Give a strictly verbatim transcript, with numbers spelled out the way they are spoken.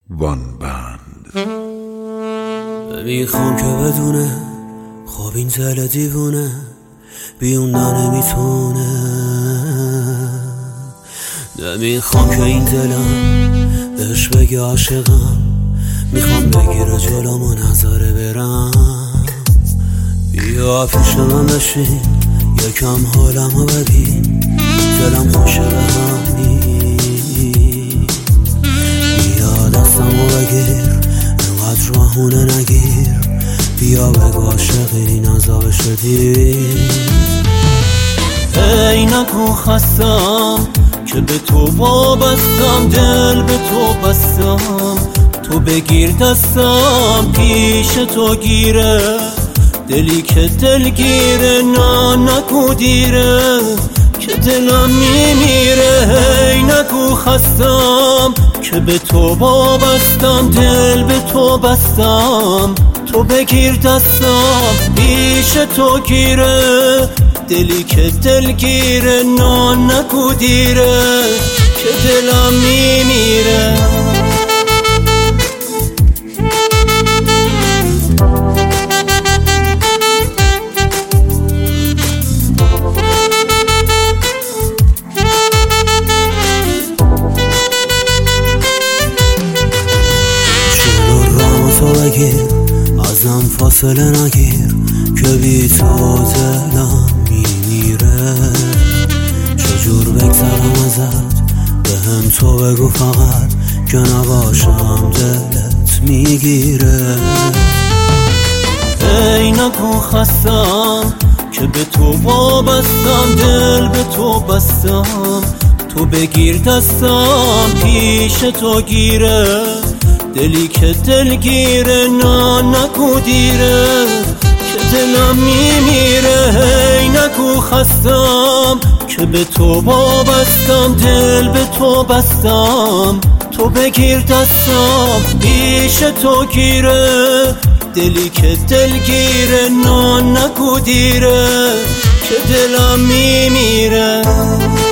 وان بند. میخوام که بدونه خب این دل دیوونه بیوندن نمیتونه. نمیخوام که این دلم بهش بگه عاشقم، میخوام بگیره جلومو نظاره برم. بیا پیش من بشین یکم حالمو ببین، دلم خوشه به همی. بیا دستمو بگیر انقدر راهونه نگیر، بیا بگو عاشقی نزا شدی. ای نگو خستم که به تو وابستم، دل به تو بستم، تو بگیر دستم پیش تو گیره، دلی که دل گیره نه نگو دیره که دلم میمیره. ای نگو خستم که به تو وابستم، دل به تو بستم، تو بگیر دستم پیش تو گیره، دلی که دل گیره نه نگو دیره که دلم میمیره. ازم فاصله نگیر که بی تو دلم میمیره. چجور بگذرم ازت به هم تو بگو فقط که نباشم دلت میگیره. ای نگو خستم که به تو وابستم، دل به تو بستم، تو بگیر دستم پیش تو گیره، دلی که دل گیره نه نگو دیره که دلم میمیره. ای نگو خستم که به تو وابستم، دل به تو بستم، تو بگیر دستم پیش تو گیره، دلی که دل گیره نه نگو دیره که دلم میمیره.